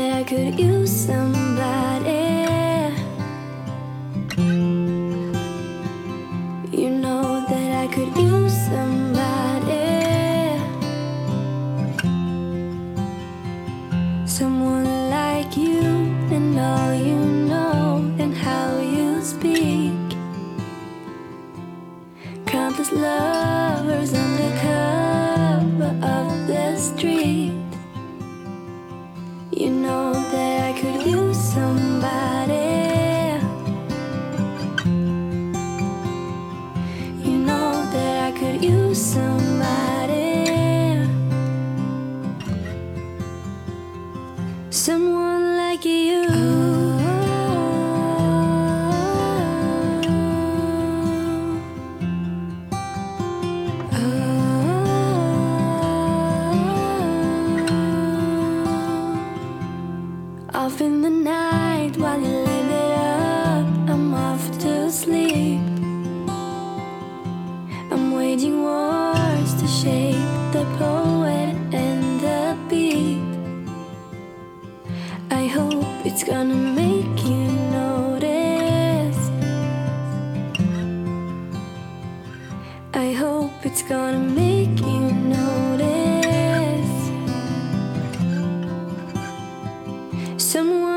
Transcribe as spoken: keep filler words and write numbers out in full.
that I could use somebody. You know that I could use somebody. Someone like you, and all you know, and how you speak. Countless lovers under cover of the street. You know that I could use somebody. You know that I could use somebody. Someone like you. Off in the night while you live it up, I'm off to sleep. I'm waging wars to shape the poet and the beat. I hope it's gonna make you notice. I hope it's gonna make you notice. Someone